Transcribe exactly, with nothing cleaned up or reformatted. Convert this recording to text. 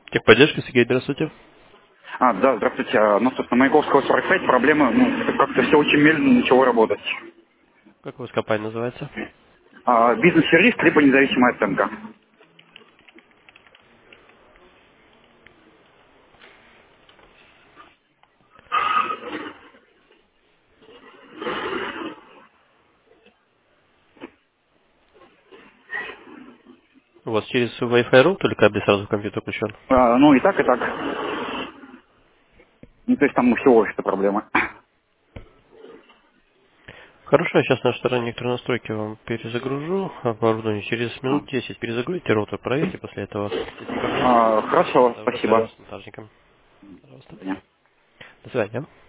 Техподдержка, Сергей, здравствуйте. А, да, здравствуйте. А, Ну, собственно, Маяковского сорок пять, проблема, ну, как-то все очень медленно начало работать. Как у вас компания называется? А, бизнес-сервис, либо независимая оценка. У вас через Wi-Fi роутер или кабель сразу в компьютер включен? А, ну, и так, и так. Ну, то есть там у всего офиса проблема. Хорошо, я сейчас на стороне некоторые настройки вам перезагружу. Оборудование через А, минут десять перезагрузите роутер, проверьте после этого. Если не проблема, а, хорошо, тогда уже спасибо. свяжусь с монтажником. Пожалуйста. До свидания. До свидания.